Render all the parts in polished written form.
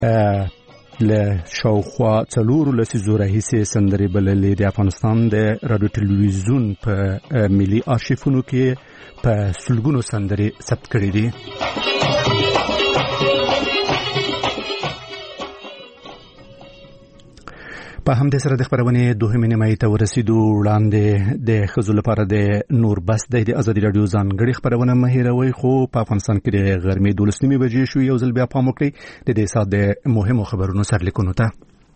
له شاوخوا 4 لسیزو راهیسې سندرې بللې د افغانستان د رادیو تلویزیون په ملي آرشیفونو کې په سلګونو سندرې ثبت کړې دي. په همدې سره د خبرونې دوهمې نیمایي ته ورسېدو. وړاندې د ښځو لپاره د نور بس د ازادي راډیو ځانګړې خبرونه مه هېروئ، خو په افغانستان کې د غرمې 12 بجې شو. یو ځل بیا پام وکړئ د دې ساعت د مهمو خبرونو سرلیکونو ته.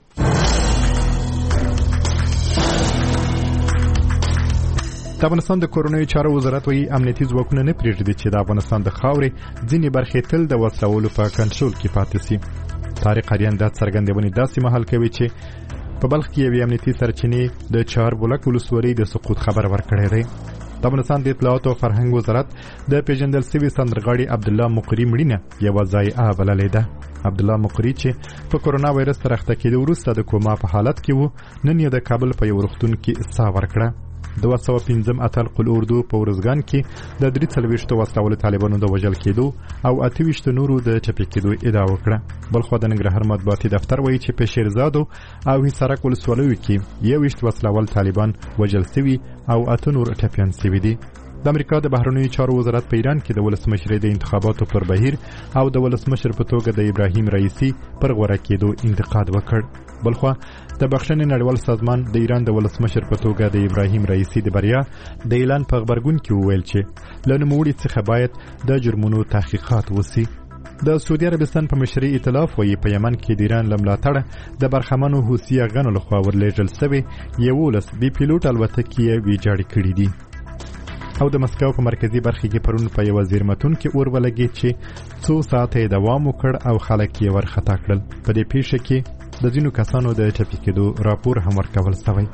د افغانستان د کورنیو چارو وزارت وايي امنیتي ځواکونه نه پرېږدي چې د افغانستان د خاورې ځینې برخې تل د وسلو په کنټرول کې پاتې شي. طارق اریان د څرګندونې داسې مهال کوي چې په بلخ کې یو امنیتي سرچینې د چاربولک ولسوالۍ د سقوط خبر ورکړی دی. د افغانستان د اطلاعات او فرهنګ وزارت د پیژندل شوي سندرغاړي عبدالله مقری مړینه یوه ضایعه بللې ده. عبدالله مقری چې په کورونا وایرس سره اخته کېدو وروسته د کوما په حالت کې و، نن یې د کابل په یو روغتون کې ساه ورکړه. 215 اتل قل اردو په ورزګان کې د 43 وسلوال طالبانو د وژل کېدو او 28 نورو د چپی کېدو ادعا وکړه. بلخو د ننګرهار مطبوعاتي دفتر وایي چې په شیرزاد او حصارک ولسوالیو کې 21 وسلوال طالبان وژل شوي او 8 نور ټپیان شوي دي. د امریکا د بهرنیو چارو وزارت په ایران کې د ولسمشر د انتخاباتو پر بهیر او د ولسمشر په توګه د ابراهیم رئیسی پر غوړه کېدو انتقاد وکړ. بلخو د بخښنې نړیوال سازمان د ایران د ولسمشر په توګه د ابراهیم رئیسی د بریا د اعلان په خبرګون کې وویل چې له نوموړي څخه باید د جرمونو تحقیقات وشي. د سعودي عربستان په مشرۍ ائتلاف وایي په یمن کې د ایران له ملاتړه د برخمنو حوثي غنو لخوا ورلېږل شوې 11 بي پیلوټ الوتکې ویجاړې کړې دي. او د مسکو په مرکزی برخه کې پرون په یو زیرمتون کې اور ولګید چې 2 ساعته دوام وکړ او خلک یې ورخطا کړل. په دې پیښه کې د ځینو کسانو د چپی کېدو راپور هم ورکول شوی.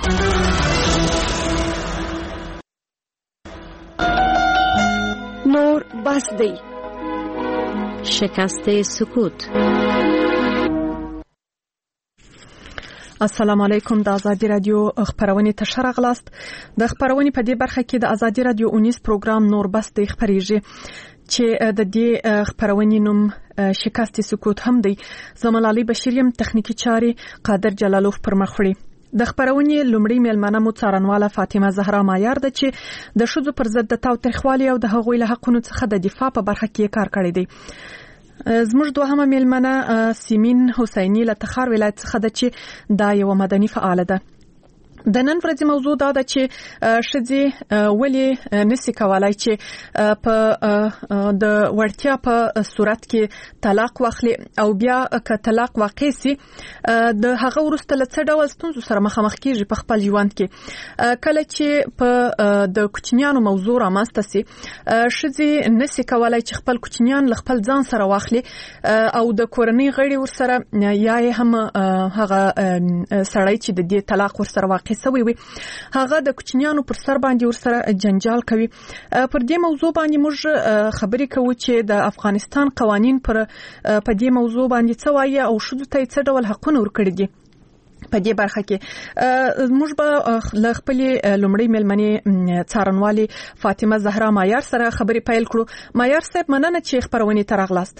نور بس دی. شکست سکوت. السلام علیکم. د ازادي رادیو خبرونه تشر غلاست. د خبرونه په دې برخه کې د ازادي رادیو 19 پروګرام نور بس د خبريږي چې د دې خبرونه نوم شکست سکوت هم دی. زمال علي بشیریم تخنیکی چاري قادر جلالوف پر مخړي. د خبرونه لومړی میلمنه مو څارنواله فاطمه زهرا مایار ده چې د شذو پر ضد د تاوتریخوالي او د هغوی له حقونو څخه د دفاع په برخه کې کار کړی دی. زموږ دوهمه میلمنه سیمین حسینی له تخار ولایت څخه ده چې دا یو مدني فعال ده. د نن ورځې موضوع دا ده چې شذې ولې نسی کولای چې په د ورتیا په صورت کې طلاق واخلي او بیا که طلاق واقع سي د هغه ورسته له څه ډول ستونزو سره مخامخ کیږي په خپل ژوند کې. کله چې په د کوچنیانو موضوع رامنځته سي شذې نسی کولای چې خپل کوچنیان له خپل ځان سره واخلي او د کورنۍ غړي ورسره یا هم هغه سړی چې د دې طلاق ورسره واقع سوي وي هغه د کوچنیانو پر سر باندې ورسره جنجال کوي. پر دې موضوع باندې موږ خبرې کوو چې د افغانستان قوانين په دې موضوع باندې څه وایي او شذو ته څه ډول حقونه ورکړي دي. په دې برخه کې موږ به له خپل لومړی ملمنې څارنوالي فاطمه زهرا مایار سره خبرې پیل کړو. مایار صاحب مننه چې خبرونه ترغلاست.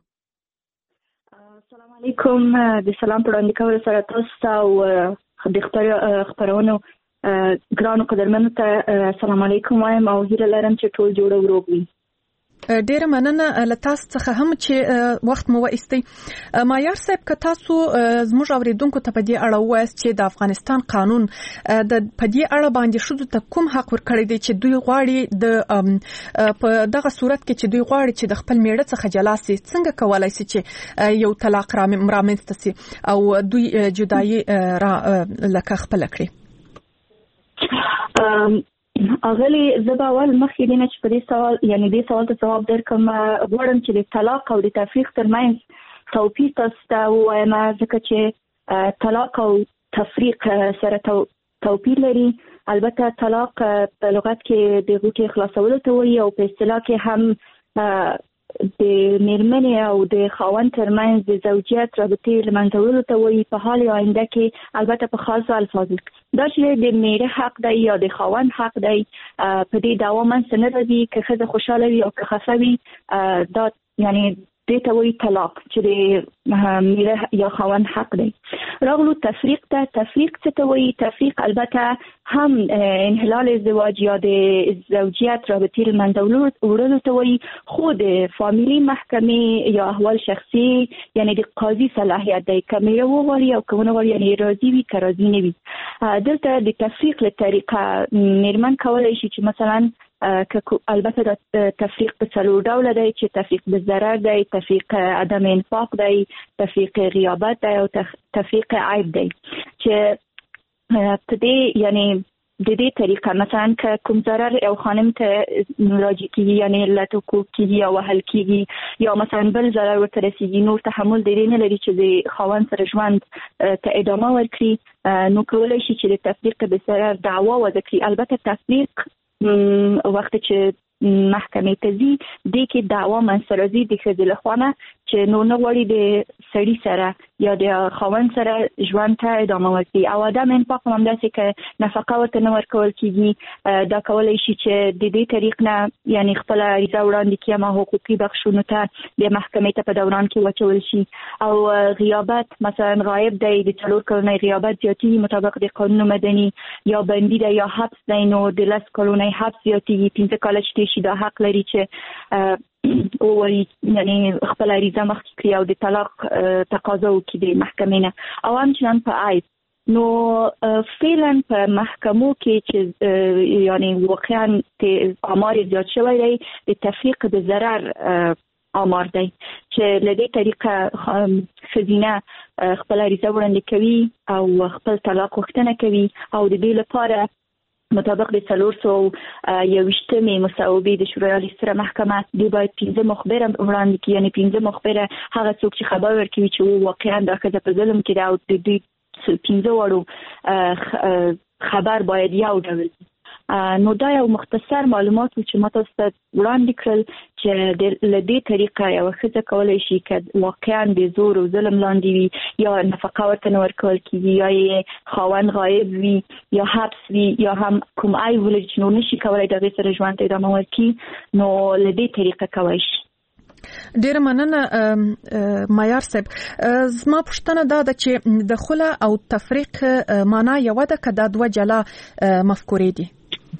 السلام علیکم. د سلام په وړاندې کولو سره تاسو او د خبرونو ګرانو قدرمنو ته السلام علیکم وایم او هیله لرم چې ټول جوړ او روغ وي. ډیره مننه له تاسو څخه هم چې وخت مو وایستئ. مایار صاحب که تاسو زموږ اوریدونکو ته په دې اړه وایست چې د افغانستان قانون د په دې اړه باندې شذو ته کوم حق ورکړی دی چې دوی غواړي د په دغه صورت کې چې دوی غواړي چې د خپل میړه څخه جلا سي څنګه کولای سي چې یو طلاق رامنځته سي او دوی جدایي لکه خپل کړي. اغلی زبا اول مخکې دینه چې په دې سوال یعنی دې سوال ته جواب درکم غواړم چې د طلاق او د تفریق ترمنځ توپیر تاسو ته وایم ځکه چې طلاق او تفریق سره توپیر لري. البته طلاق په لغت کې د غوټې خلاصولو ته وایي او په اصطلاح کې هم د میرمنې او د خاوند ترمنځ د زوجیت رابطې له منځه وړلو ته وایي په حال آینده کې البته په خاصو الفاظو دا چې د میړه حق دی یا د خاوند حق دی په دې دعوا منځ نه راځي که ښځه خوشحاله وي او که خفه وي دا یعنی دې ته وایي طلاق چې د میړه یا خاوند حق دی. راغلو تفریق ته. تفریق څه ته وایي؟ تفریق البته هم انحلال ازدواج یا د زوجیت رابطې له منځه وړلو ته وایي، خو د فامیلي محکمې یا احوال شخصي یعنی د قاضي صلاحیت دی که میړه وغواړي او که ونه غواړي، یعنی راضي وي که راضي نه وي. دلته د تفریق له طریقه میرمن کولی شي چې مثلا البته د تفریق په څلور ډوله دی چې تفریق بالضرر دی، تفریق عدم انفاق دی، تفریق غیابت دی او تفریق عیب دی. چې په دې یعنی د دې طریقه مثلا که کوم ضرر او خانم ته راجع کیږي یعنی علت حقوق کیږي یا وهل کیږي یا مثلا بل ضرر ورته رسیږي، نور تحمل د دې نه لري چې د خاوند سره ژوند ته ادامه ورکړي، نو کولی شي چې د تفریق بالضرر دعوا وضع کړي. البته تفریق وخت چې محکمې ته ځي دې کې دعوا منځته راځي د ښځې له خوا نه چې نو نه غواړي د سړي سره یا د خاوند سره ژوند ته ادامه ورکړي. او عدم انفاق هم همداسې که نفقه ورته نه ورکول کېږي، دا کولی شي چې د دې طریق نه یعنی خپله عریضه وړاندې کړي اما حقوقي بخښونو ته د محکمې ته په دوران کې واچول شي. او غیابت مثلا غایب دی، د 4 کلونی غیابت زیاتېږي مطابق د قانون مدني، یا بندي دی یا حبس دی، نو د 10 کلونی حبس زیاتېږي. 15 کاله چې شي دا حق لري چې او یعنی خپل عریضه مخکې کړي او د طلاق تقاضا وکړي د محکمې نه. او همچنان په عیب نو فعلا په محکمو کې چې یعنی واقعا آمار زیات شوی دی د تفریق د ضرر آمار دی چې له دې طریقه ښځینه خپل عریضه وړاندې کوي او خپل طلاق غوښتنه کوي او د دې لپاره مطابق د 421 مصوبې د شورای عالی ستره محکمه دی باید 15 مخبره وړاندې کړي، یعنی 15 مخبره هغه څوک چې خبر ورکوي چې واقعا دا ښځه په ظلم کې ده او د دوی 15 وړو خبر باید یو ډول. نو دا یو مختصر معلومات چې ما تاسو ته وړاندې کړل چې له دې طریقه یو ښځه کولی شي که واقعا د زور او ظلم لاندې وي یا نفقه ورته نه ورکول کېږي یا یې خاوند غایب وي یا حبس وي یا هم کوم عیب ولري چې نو نشي کولی د هغې سره ژوند ته ادامه ورکړي، نو له دې طریقه کولی شي. ډیره مننه معیار صاحب. زما پوښتنه دا ده چې د خلع او تفریق معنا یوه ده که دا دوه جلا مفکورې دي؟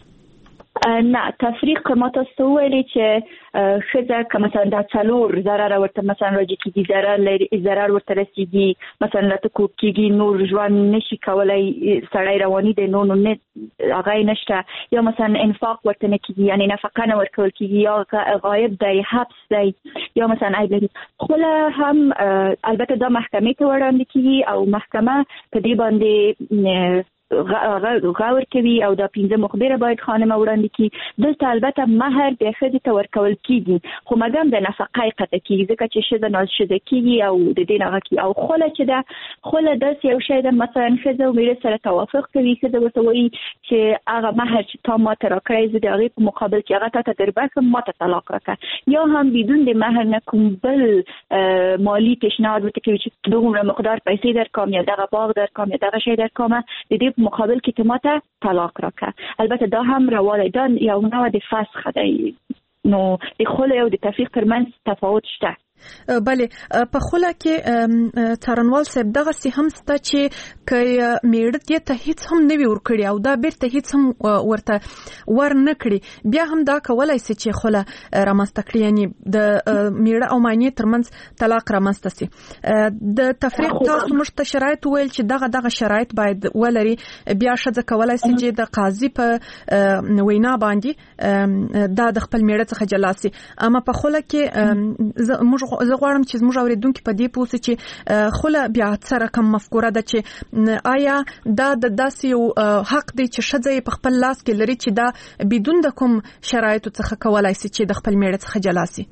نه، تفریق ما تاسو ته ویلې چې ښځه که مثلا دا 4 ضرر ورته مثلا راجع کېږي، ضرر ورته رسېږي، مثلا راته کوږ کېږي، نور ژوند نشي کولی، سړی رواني دی، نو نه هغه یې نشته، یا مثلا انفاق ورته نه کېږي یعنی نفقه نه ورکول کېږي، یا غایب دی، حبس دی، یا مثلا عیب لري. خله هم البته دا محکمې ته وړاندې کېږي او محکمه په دې باندې غور کوي او دا 15 مخبره باید خانمه وړاندې کړي. دلته البته مهر د ښځې ته ورکول کېږي خو مګم د نفقه قطع کېږي ځکه چې ښځه نازشده کېږي او د دې نه هغه کېږي. او خله چې ده، خله داسې یو شی ده مثلا ښځه او میړه سره توافق کوي، ښځه ورته وایي چې هغه مهر چې تا ما ته راکړی زه د هغې په مقابل کې هغه تا ته دربښم، ما ته طلاق راکړه، یا هم بدون د مهر نه کوم بل مالی پیشنهاد ورته کوي چې دومره مقدار پیسې درکوم یا دغه باغ درکوم یا دغه شی درکوم، د دې مقابل کې ته ماته طلاق راکړه. البته دا هم روا دی، دا یو نوع د فسخ دی، نو د خلع او د تفریق ترمنځ تفاوت شته. بله، په خلع کې څارنوال صاحب دغه سي هم سته چې که میړه دې ته هیڅ هم نه وي ورکړي او دا بیرته هیڅ هم ورته ور نه کړي، بیا هم دا کولای سي چې خلع رامنځته کړي، یعنی د میړه او ماینې ترمنځ طلاق رامنځته سي. د تفریق تاسو موږ ته شرایط ویل چې دغه شرایط باید ولري، بیا ښځه کولای سي چې د قاضي په وینا باندې دا د خپل میړه څخه جلا سي. اما په خلع کې زه غواړم چې زموږ اوریدونکي په دې پوه سي چې خلع بیا څه رقم مفکوره ده، چې آیا دا د داسې یو حق دی چې ښځه یې په خپل لاس کې لري چې دا بدون د کوم شرایطو څخه کولای سي چې د خپل میړه څخه جلا سي؟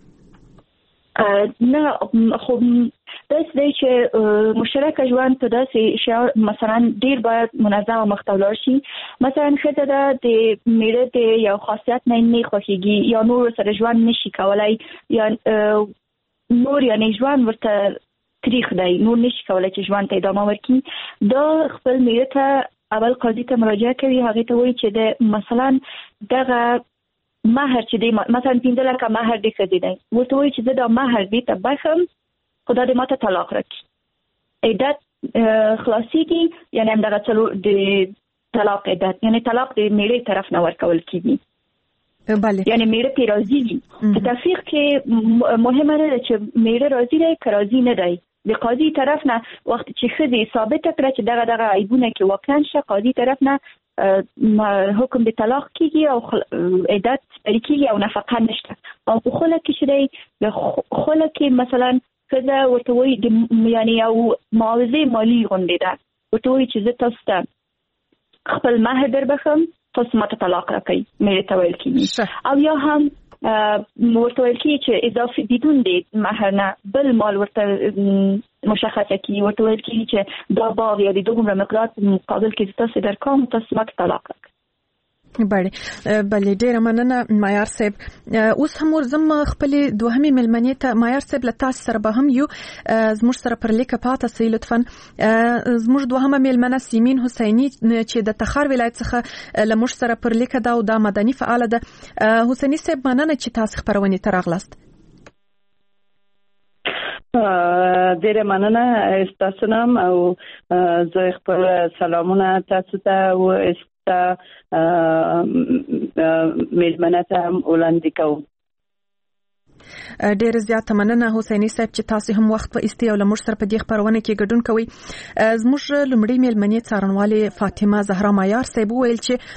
نه، خو داسې دی چې مشترک ژوند په داسې شیانو مثلا ډیر باید منظم او مخته ولاړ شي. مثلا ښځه ده د میړه د یو خاصیت نه خوښیږي یا نور سره ژوند نشي کولای یا نور یعنی ژوند ورته تریخ دی، نور نشي کولای چې ژوند ته ادامه ورکړي، دا خپل میړه ته اول قاضي ته مراجعه کوي، هغې ته وایي چې د مثلا دغه مہر چې دی مثلا 15 لک مہر دی کړی دی ورته وایي چې دا مہر دی ته بخم خدا دې ماته طلاق راکړي عدت خلاصيږي یعنی همدغه څلور د طلاق عدت یعنی طلاق د میړې طرف نه ورکول کیږي بله یعنی میړه پی راضي دي په تفریق کې مهمه ده چې میړه راضي دی که راضي نه دی د قاضي طرف نه وخت چې ښځې ثابت کړه چې دغه عیبونه کې واقعا شه قاضي طرف نه حکم د طلاق کیږي او عدت کیږي او نفقه نشته او په خله کې چې دی د خله کې مثلا ښځه ورته وایي یعنی یو معاوضه مالي غونډې ده ورته وایي چې زه تاسو ته خپل مهر در بخم تاسو ماته طلاق راکړئ میړه ته ویل کیږي او یا هم ورته ویل کیږي چې اضافي بدون د مهر نه بل مال ورته مشخصه کیږي ورته ویل کیږي چې دا باغ یا د دومره مقدار مقابل کې تاسو درکوم تاسو ماته طلاق راکړئ بله ډیره مننه معیار صاحب اوس هم ورزم خپل دوهمې ملمنې ته معیار صاحب له تاسو سره به هم یو زموږ سره پر لیکه پاته سي لطفا زموږ دوهمه ملمنه سیمین حسینی چې د تخار ولایت څخه لموږ سره پر لیکه دا او د مدني فعال ده حسینی صاحب مننه چې تاسو خبرونه ته راغلاست ډیره مننه تاسو نام او زه خپل سلامونه تاسو ته او میلمنه ته وړاندې کوم ډیر زیاته مننه حسینی صاحب چې تاسو هم وخت په استی او لمر سره په دې خبرونه کې ګډون کوي زموږ لمړی میلمنې څارنوالې فاطمه زهرا معیار صاحب ویل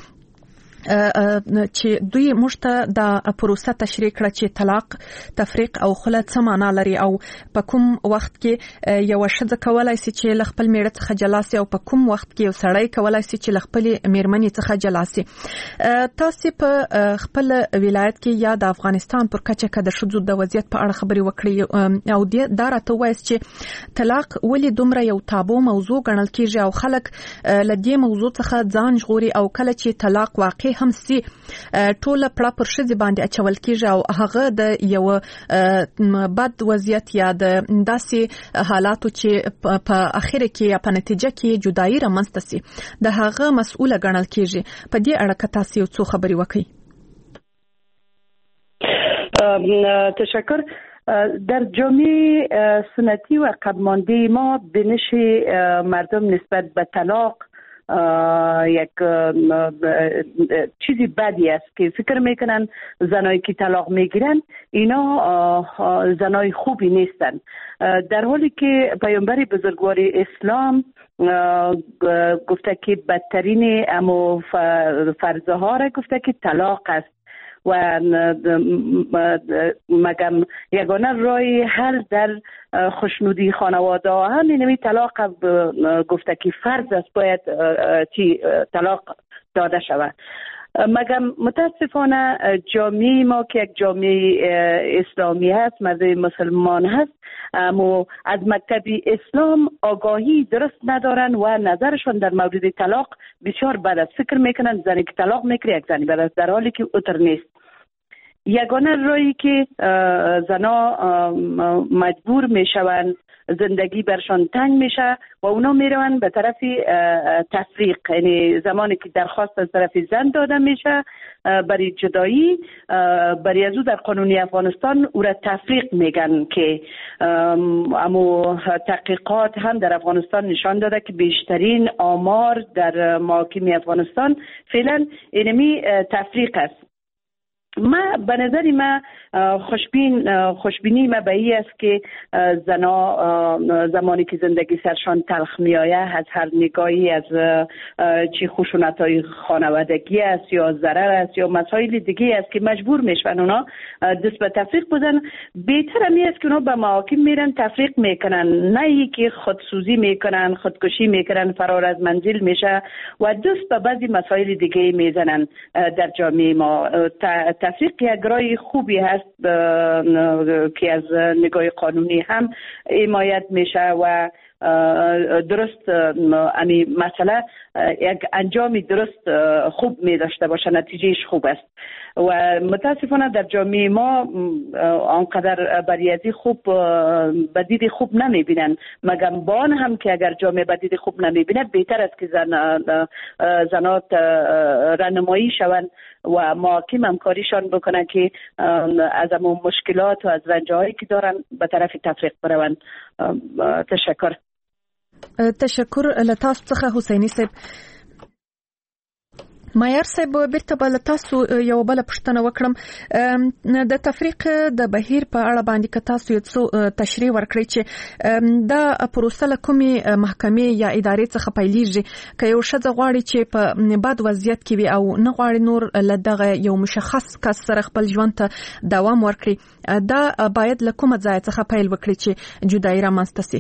چې دوی مشته د پروسه تشریح کړه چې طلاق تفریق او خلع څه معنا لري او په کوم وخت کې یو ښځه کولای شي چې خپل میړه څخه جلا شي او په کوم وخت کې یو سړی کولای شي چې خپل میرمنې څخه جلا شي تاسو په خپل ولایت کې یا د افغانستان پر کچه کې د شذو د وضعیت په اړه خبري وکړي او دا راته وایي چې طلاق ولې دومره یو تابو موضوع ګڼل کیږي او خلک لدې موضوع څخه ځان ژغوري او کله چې طلاق واقع هم سي ټوله پړه پر شذ باندې اچول کیږي او هغه د یو بد وضعیت یا د داسې حالاتو چې په اخر کې یا په نتیجه کې جدایي رامنځته سي د هغه مسؤله ګڼل کیږي په دې اړه تاسو یو څه خبري وکړئ تشکر در جامعه سنتی و عقب مانده ما بینش مردم نسبت به طلاق یک چیزی بدی است که فکر میکنن زنایی که طلاق میگیرن اینا زنای خوبی نیستن در حالی که پیامبر بزرگوار اسلام گفته که بدترین امو فرضه ها را گفته که طلاق است و مگم یگانه راه حل در خوشنودی خانواده ها همین طلاق گفته که فرض است باید طلاق داده شود مگم متاسفانه جامعه ما که یک جامعه اسلامی هست مذهب مسلمان هست اما از مکتب اسلام آگاهی درست ندارن و نظرشون در مورد طلاق بسیار بد است فکر میکنن زنی که طلاق میگیره یک زنی بد است در حالی که اوتر نیست یگانه راهی که زنا مجبور میشوند زندگی برشان تنگ میشه و اونا میروند به طرف تفریق یعنی زمانی که درخواست از طرف زن داده میشه برای جدایی برای از او در قانون افغانستان او را تفریق میگن که اما تحقیقات هم در افغانستان نشان داده که بیشترین آمار در محاکم افغانستان فعلا اینمی تفریق است ما به نظر ما خوشبینی ما به این است که زنا زمانی که زندگی سرشان تلخ میآید از هر نگاهی از چی خشونت‌های خانوادگی است یا ضرر است یا مسائل دیگه است که مجبور میشن اونا دست به تفریق بزنن بهتر می است که اونا به محاکم میرن تفریق میکنن نه ای که خودسوزی میکنن خودکشی میکنن فرار از منزل میشه و دست به بعضی مسائل دیگه میزنن در جامعه ما تفریق یک راه خوبی هست که از نگاه قانونی هم حمایت میشه و درست امی مسئله یک انجامی درست خوب می داشته باشه نتیجهش خوب است و متاسفانه در جامعه ما آنقدر بریازی خوب بدید خوب نمیبینن. مگم بان هم که اگر جامعه بدید خوب نمیبینه بهتر است که زنات راهنمایی شوند و محاکم همکاریشان بکنن که از همون مشکلات و از رنجهایی که دارن به طرف تفریق بروند. تشکر لتاسو څخه حسینی صاحب. مایر صاحب بیرته بل تاسو یو بل پښتنه وکړم د تفریق د بهیر په اړه باندې که تاسو یو تشریح ورکړئ چې دا پروسه له کومې محکمې یا ادارې څخه پیلېږي که یو ښځه غواړي چې په بد وضعیت کې وي او نه غواړي نور له دغه یو مشخص کس سره خپل ژوند ته دوام ورکړي دا باید له کومه ځای څخه پیل وکړي چې جدایي رامنځته سي؟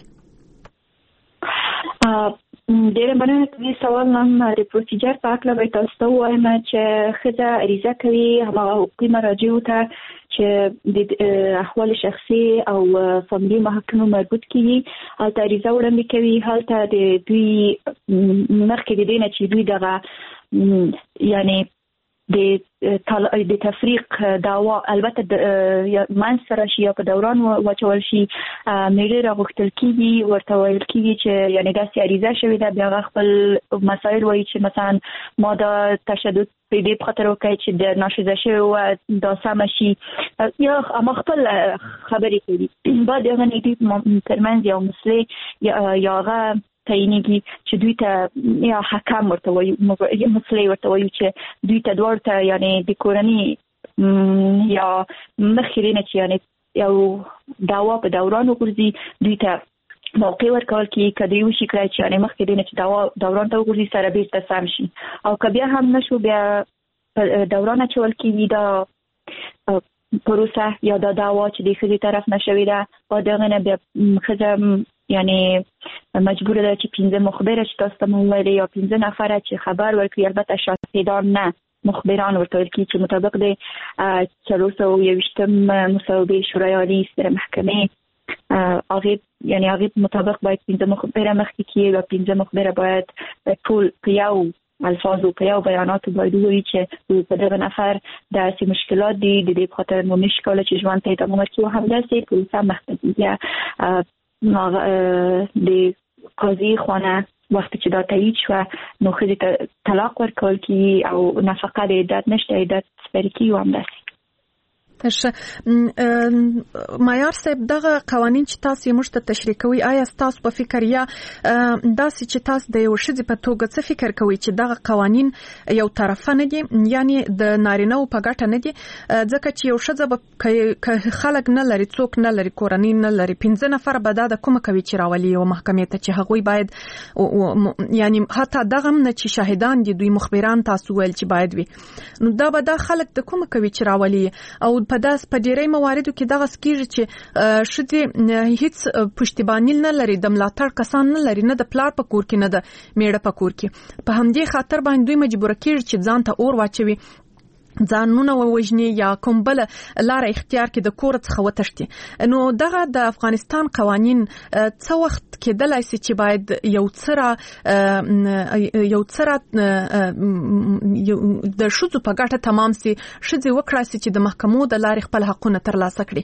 ډېر مننه د سوال نن د پروسیجر په اړه به تاسو ته وایم چې ښځه عریضه کوي هغه حقوقي مراجعو ته چې د احوال شخصي او فاميلي محکمو مربوط کیږي هلته عریضه وړاندې کوي. هلته د دوی مخکې د دې نه چې دوی دغه یعنی د تفریق دعوا البته من سره شي یا په دوران واچول شي میړه راغوښتل کیږي ورته ویل کیږي چې یعنی داسې عریضه شوې ده بیا خپل مسایل وایي چې مثلا ما دا تشدد په دې خاطر وکړي چې د ناشیزه شوی و دا سم شي یا ما خپل خبرې کوي بعد هغه نه دي ترمنځ یو مسلې یا هغه تعینیږي چې دوی ته یا حکم ورته وایي مسلې ورته وایي چې دوی ته دوړ ته یعنی د کورنۍ یا مخکرینه چې یعنی یو دعوا په دوران وګرځي دوی ته موقع ورکول کی کدی یو شي کړی چې یعنی مخکرینه چې دوران ته وګرځي سره به تسام شي او کبه هم نشو بیا دوران چول کی دا پروسه یا دا دعوا چې د خځې طرف نشوي ده او دغه نه بیا خځه یعنی مجبور ده چې 15 مخبر چې تاسو ته ویلي یا 15 نفر چې خبر ورکړي البته شاهدان نه مخبران ورته ورکړي چې مطابق د 421 مصوبه شورای عالی سره محکمه هغه یعنی هغه مطابق باید 15 مخبر مخکې کیږي او 15 مخبر باید ټول پیاو الفاظ او پیاو بیانات باید وایي چې په دغه نفر داسې مشکلات دي د دې خاطر مو مشکل چې ژوند ته ادامه ورکړي هم داسې پولیسا مخکې د قاضي خانه وخت چې دا تایید شو نو خځې ته طلاق ورکول کی او نفقه د عدت نشته عدت سپری کی هم داسې. معیار صاحب دغه قوانین چې تاسو موږ ته تشریح کوي آیا تاسو په فکر یا داسې چې تاسو د یو شذ په توګه څه فکر کوي چې دغه قوانین یو طرفه نه دي یعنی د نارینه او په ګټه نه دي ځکه چې یو شذ به خلک نه لري څوک نه لري کورنۍ نه لري 15 نفر به دا کوم کوي چې راولي او محکمې ته چې هغوی باید یعنی حتی دغه نه چې شاهدان دي دوی مخبران تاسو ول چې باید وي نو دا به دا خلک د کوم کوي چې راولي او په ډیری مواردو کې دغه سکیږي چې شته هیڅ پښتیبانی نه لري د ملاتړ کسان نه لري نه د پلار په کور کې نه د میړه په کور کې په همدې خاطر باندې دوی مجبور کیږي چې ځان ته اور واچوي ځانونه ووجني یا کوم بل لار اختیار کې د کور څخه وتښتي. نو دغه د افغانستان قوانین څه وخت کېدلای شي چې باید یو څره د شذو په ګټه تمام سي شذ وکړای شي چې د محکمو د لارې خپل حقونه ترلاسه کړي؟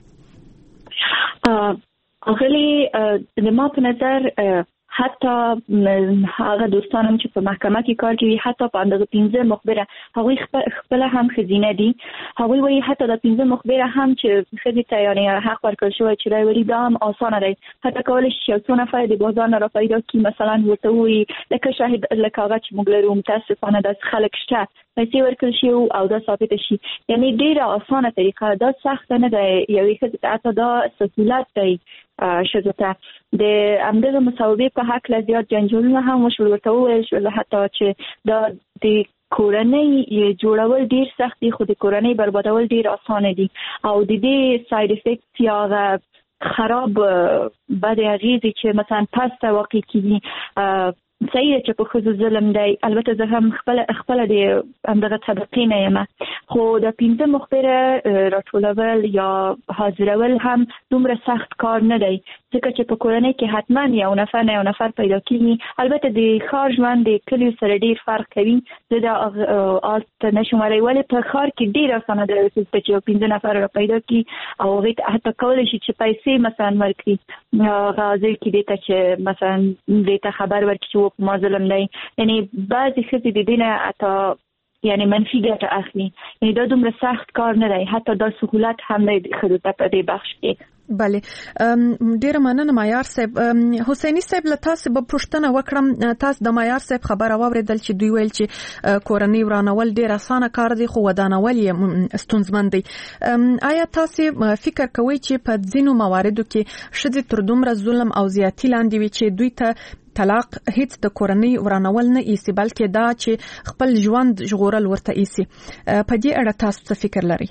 اغلی د ما په نظر حتی هغه دوستانم چې په محکمه کې کار کوي حتی په اندازه 15 مخبره هغوی خپل هم خزینه دي هغوی وایي حتی د 15 مخبره هم چې خزې ته یعنی حق ورکړل شوی چې راوړي دا هم آسانه دی حتی کولی شي یو څو نفر د بازار نه را پیدا کړي مثلا ورته وایي لکه شاهد لکه هغه چې موږ لرو متاسفانه داسې خلک شته پیسې ورکړل شي او دا ثابته شي یعنی ډېره آسانه طریقه دا سخت نه دی یوې ښځې ته حتی دا سهولت دی ښځو ته د همدغه مصوبې په هکله زیات جنجالونه هم وشول ورته وویل شول حتی چې دا د کورنۍ جوړول ډیر سخت دي خو د کورنۍ بربادول ډیر اسانه دي او د دې ساید افیکټ یا خراب بد اغیزې چې مثلا پسته واقع کیږي صحیح چې په خصوص ظلم دی البته زه هم خپل د همدغه طبقې نه یم خو د 15 مخبره راټولول یا حاضرول هم دومره سخت کار نه دی ځکه چې په کورنۍ کې حتما یو نفر پیدا کیږي. البته د ښار ژوند د کلیو سره ډیر فرق کوي. زه دا آلت نشم ویلی، ولې په ښار کې ډیر اسانه ده چې یو 15 نفر را پیدا کی او هغې ته حتی کولی شي چې پیسې مثلا ورکړي، هغه ځای کې دې ته چې مثلا دې ته خبر ورکړي چې و په ما ظلم دی. یعنې بعضې ښځې د دې نه حتی یعنی منفي ګټه اخلي. یعنی دا دومره سخت کار نه دی، حتی دا سهولت هم نه دی ښځو ته په دې بخش کې. بله، ډیره مننه معیار صاحب. حسینی صاحب له تاسو به پوښتنه وکړم. تاسو د معیار صاحب خبره واوریدل چې دوی ویل چې کورنۍ ورانول ډیر اسانه کار دی خو ودانول یې ستونزمن دی. آیا تاسو فکر کوئ چې په ځینو مواردو کې ښځې تر دومره ظلم او زیاتی لاندې وي چې دوی ته طلاق هیڅ د کورنۍ ورانول نه ایسي، بلکې دا چې خپل ژوند ژغورل ورته ایسي؟ په دې اړه تاسو څه فکر لرئ؟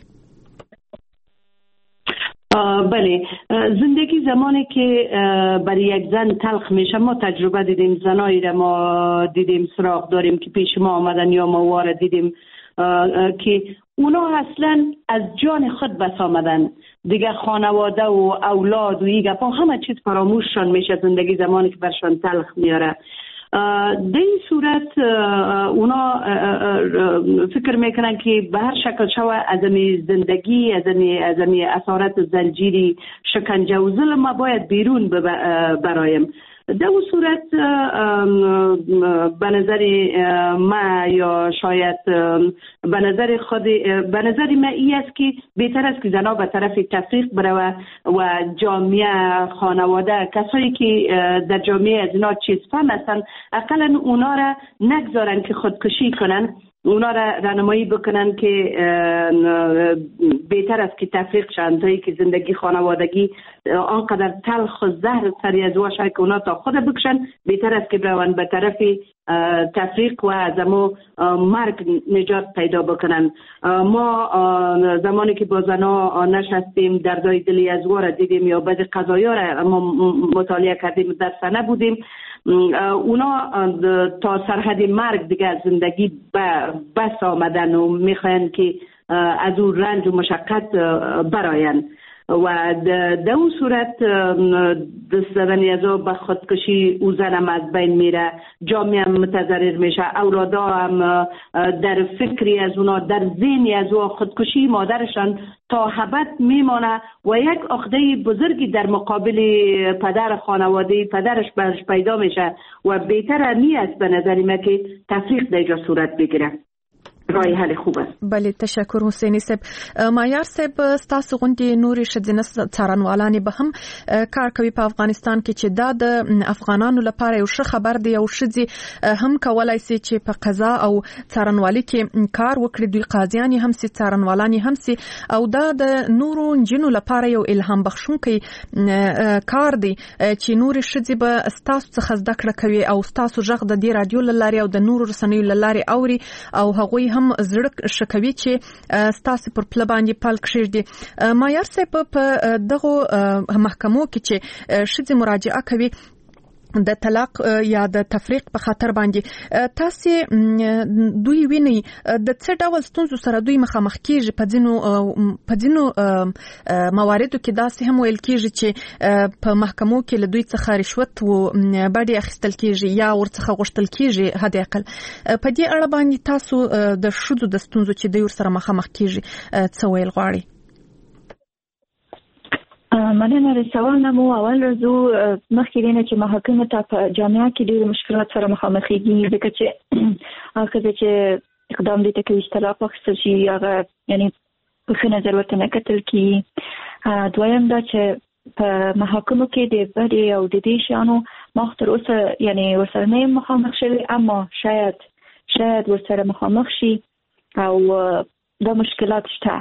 بله، زندگی زمانی که برای یک زن تلخ میشه، ما تجربه دیدیم، زنایی را ما دیدیم، سراغ داریم که پیش ما آمدن یا ما وارد دیدیم که اونا اصلا از جان خود بس آمدن، دیگه خانواده و اولاد و این گپا همه چیز فراموششان میشه زندگی زمانی که برشان تلخ میاره. در این صورت اونا فکر میکنن که به هر شکل شوه از این زندگی، از این اسارت زنجیری شکنجه و ظلم ما باید بیرون برایم. در اون صورت به نظر ما یا شاید به نظر ما این است که بهتر است که زنها به طرف تفریق بروه و جامعه، خانواده، کسایی که در جامعه از اینا چیز فهم هستن اقلا اونا را نگذارن که خودکشی کنن، اونا را راهنمایی بکنن که بهتر است که تفریق شن تا که زندگی خانوادگی آنقدر تلخ و زهر سری از واشه که اونا تا خود بکشن، بهتر است که برون به طرف تفریق و از امو مرگ نجات پیدا بکنن. ما زمانی که با زنا نشستیم دردای دلی از واره دیدیم یا بعضی قضایا را ما مطالعه کردیم، در سنه بودیم، اونا تا سرحد مرگ دیگه از زندگی بس آمدن و میخواین که از اون رنج و مشقت براین و در اون صورت دست زدن ازو به خودکشی او زنم از بین میره، جامعه هم متضرر میشه، اولادا هم در فکری از اونا، در ذهنی از او خودکشی مادرشان تا ابد میمانه و یک عقده بزرگی در مقابل پدر خانواده پدرش برش پیدا میشه و بهتر نیست به نظر من که تفریق در اینجا صورت بگیره. رای حل خوب است. بله، تشکر حسینی صاحب. معیار صاحب، ستاسو غونډې نورې ښځینه څارنوالانې به هم کار کوي په افغانستان کې چې دا د افغانانو لپاره یو ښه خبر دی او ښځې هم کولای شي چې په قضا او څارنوالۍ کې کار وکړي، دوی قاضیان هم سي، څارنوالان هم سي، او دا د نورو نجونو لپاره یو الهام بخښونکی کار دی چې نورې ښځې به ستاسو څخه زده کړه کوي او ستاسو غږ د دې رادیو له لارې او د نورو رسنیو له لارې اوري او هغوی هم زړه شکوي چې ستاسو پر پله باندې پل کښېږدي. معیار صاحب، په دغو محکمو کې چې ښځې مراجعه کوي د طلاق یا د تفریق په خاطر باندې، تاسو دوی ویني د څه ډول ستونزو سره دوی مخامخ کیږي؟ په ځینو مواردو کې داسې هم ویل کیږي چې په محکمو کې له دوی څخه رشوت و باندې اخیستل کیږي یا ورڅخه غوښتل کیږي حد اقل. په دې اړه باندې تاسو د ښځو د ستونزو چې دوی ورسره مخامخ کیږي څه ویل غواړي؟ مننه. د سوال نه مو اول ورځو مخکې دینه چې محاکمو ته په جامعه کې ډېر مشکلات سره مخامخېږي، ځکه چې هغه چې اقدام دې ته کوي چې طلاق واخیستل شي هغه یعنې په ښه نظر ورته نه کتل کېږي. دویم دا چې په محاکمو کې د بدې او د دې شیانو ما خو تر اوسه یعنې ورسره نه یم مخامخ شوې، اما شاید ورسره مخامخ شي او دا مشکلات شته.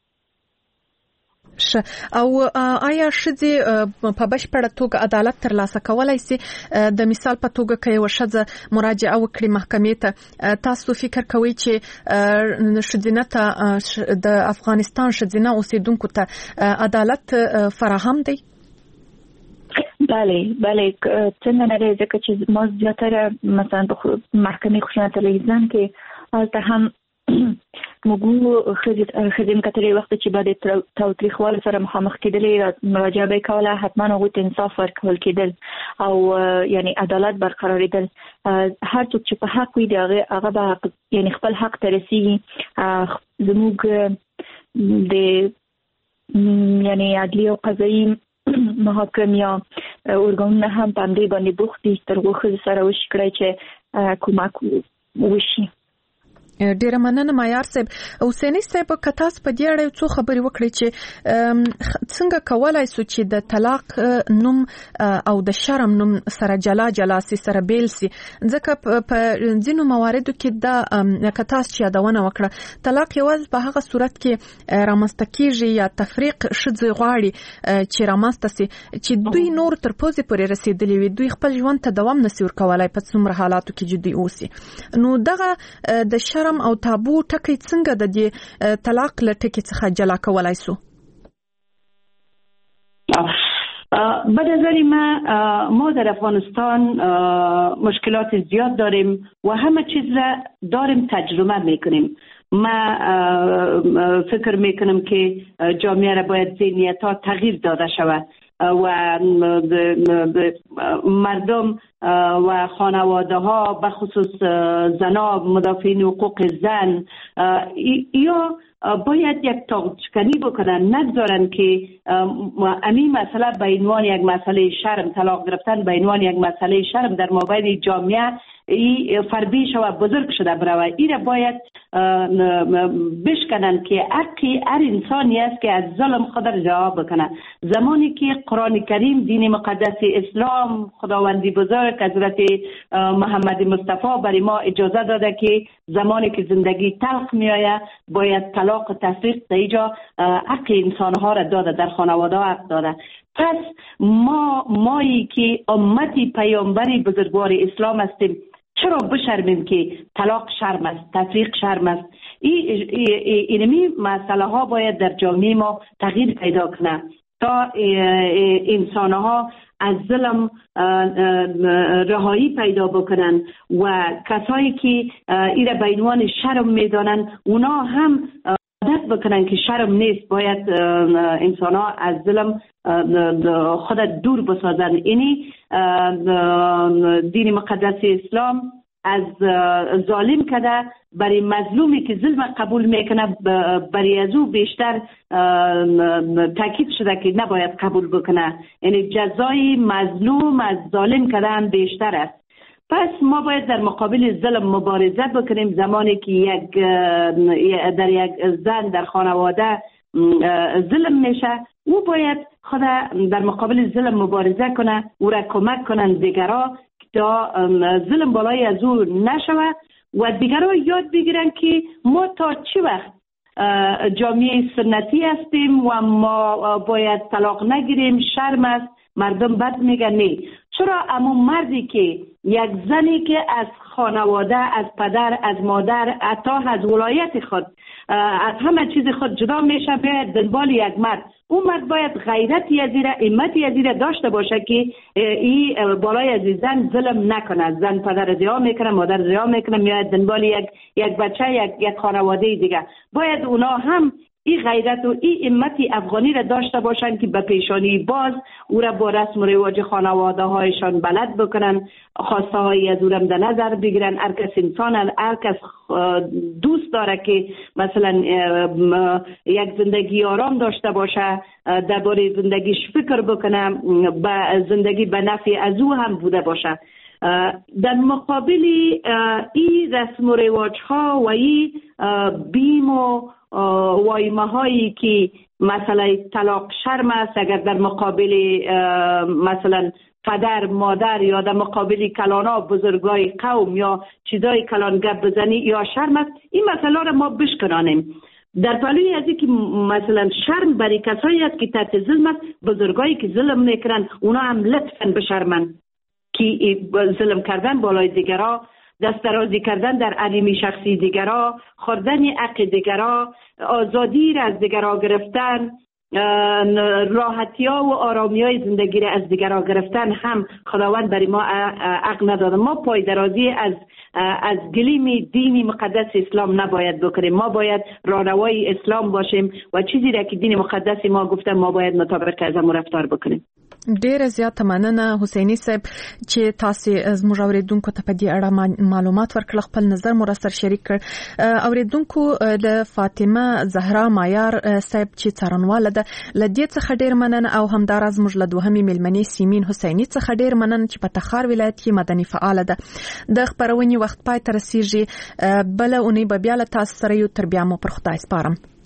او آیا ښځې په بشپړه توګه عدالت ترلاسه کولای شي؟ د مثال په توګه که یوه ښځه مراجعه وکړي محکمې ته، تاسو فکر کوئ چې ښځینه ته د افغانستان ښځینه اوسیدونکو ته عدالت فراهم دی؟ بله څنګه نه دی، ځکه چې ما زیاتره مثلا په محکمې خشونت علیه زن کې هلته هم موږ خدیم کتري وخت چې بعد تاوتریخوالي سره مخامخ کېدلې مراجعه به کوله، حتما هغه ته انصاف ورکول کېدل او یعنی عدالت برقرارېدل. هر څوک چې په حق وي هغه به یعنی خپل حق ته رسیږي. زموږ د یعنی عدلی او قضایي محاکم یا ارګانونه هم په دې باندې بوخت دي تر هغه سره وشکړي چې کومک وشي. ډیره مننه معیار صاحب. حسیني صاحب کتاس په دې اړه څو خبرې وکړي چې څنګه کولای شو چې د طلاق نوم او د شرم نوم سره جلا سي سره بیل سي، ځکه په ځینو مواردو کې د کتاس چې یادونه وکړه طلاق یوازې په هغه صورت کې رامنځته کیږي یا تفریق شذ غواړي چې رامنځته سي چې دوی نور تر پوزې پورې رسیدلی وي، دوی خپل ژوند ته دوام نشي ورکولای په څومره حالاتو کې جدي اوسي. نو دغه د شرم او تابو ټکی څنګه د دې طلاق له ټکی څخه جلا کولای شو؟ به نظر ما در افغانستان مشکلات زیاد داریم و همه چیز را داریم تجربه میکنیم. ما فکر میکنم که جامعه را باید ذهنیت‌ها تغییر داده شود و مردم و خانواده ها به خصوص زنان مدافعین حقوق زن یا باید یک تاقچکنی بکنن، نگذارن که امی مسئله به عنوان یک مسئله شرم، طلاق گرفتن به عنوان یک مسئله شرم در مابین جامعه فردی شو بزرگ شده بروه. این باید بشکنن که حقی هر انسانی است که از ظلم خود را جواب بکنه. زمانی که قرآن کریم دین مقدس اسلام خداوندی بزرگ حضرت محمد مصطفی برای ما اجازه داده که زمانی که زندگی تلخ می آید باید طلاق و تفریق در اینجا حق انسانها را داده، در خانواده حق داده. پس مایی که امتی پیامبری بزرگوار اسلام هستیم چرا بشرمیم که طلاق شرم است، تفریق شرم است؟ اینمی مسئله ها باید در جامعه ما تغییر پیدا کنه تا انسانها از ظلم رهایی پیدا بکنن و کسایی که این را به عنوان شرم میدانن اونا هم عادت بکنن که شرم نیست، باید انسانها از ظلم خود دور بسازن. اینی دین مقدس اسلام از ظالم کده برای مظلومی که ظلم قبول میکنه برای از او بیشتر تاکید شده که نباید قبول بکنه، یعنی جزای مظلوم از ظالم کدن بیشتر است. پس ما باید در مقابل ظلم مبارزه بکنیم. زمانی که در یک زن در خانواده ظلم میشه او باید خود در مقابل ظلم مبارزه کنه، او را کمک کنن دیگرها تا ظلم بالای از او نشود و دیگرها یاد بگیرن که ما تا چه وقت جامعه سنتی هستیم و ما باید طلاق نگیریم، شرم است، مردم بد میگن. نه، چرا اما مردی که یک زنی که از خانواده، از پدر، از مادر، حتی از ولایت خود، از همه چیز خود جدا میشه باید دنبال یک مرد، اون مرد باید غیرتی از ایره، همتی از ایره داشته باشه که این بالای از زن ظلم نکنه. زن پدر رضا میکنه، مادر رضا میکنه، میاد دنبال یک بچه، یک خانواده دیگه. باید اونا هم این غیرت و این همتی افغانی را داشته باشن که به پیشانی باز او را با رسم و رواج خانواده هایشان بلد بکنن، خواسته های از او را در نظر بگیرن. هر کس انسان، هر کس دوست داره که مثلا یک زندگی آرام داشته باشه، درباره زندگیش فکر بکنه، به زندگی به نفع از او هم بوده باشه. در مقابل این رسم و رواج ها و این بیم و وایمه هایی که مثلا طلاق شرم است، اگر در مقابل مثلا پدر، مادر یا در مقابل کلانا، بزرگای قوم یا چیزای کلان گپ بزنی یا شرم است، این مسئله را ما بشکنانیم. در پلوی از اینکه مثلا شرم برای کسایی است که تحت ظلم است، بزرگایی که ظلم میکنن اونا هم لطفاً بشرمن که ظلم کردن بالای دیگرها، دست درازی کردن در علیم شخصی دیگرها، خوردن حق دیگرها، آزادی را از دیگرها گرفتن، راحتی‌ها و آرامی‌های زندگی را از دیگران گرفتن هم خداوند برای ما حق نداده. ما پایدرازی از گلیم دینی مقدس اسلام نباید بکنیم. ما باید راهروای اسلام باشیم و چیزی را که دین مقدس ما گفته ما باید مطابق از امر رفتار بکنیم. ډیره زیاته مننه حسینی صاحب چې تاسو زموږ اوریدونکو ته په دې اړه معلومات ورکړل، خپل نظر مو سره شریک کړ. اوریدونکو د فاطمه زهرا مایار صاحب چې څارنواله ده لدې څخه ډیر مننه او همداراز موږ له دوهمې ملمنې سیمین حسینی څخه ډیر مننه چې په تخار ولایت کې مدني فعال ده. د خبرونې وخت پای ته رسیږي، بل اونۍ به بیا له تاسو سره یو تر بیا مو پر خدای سپارم.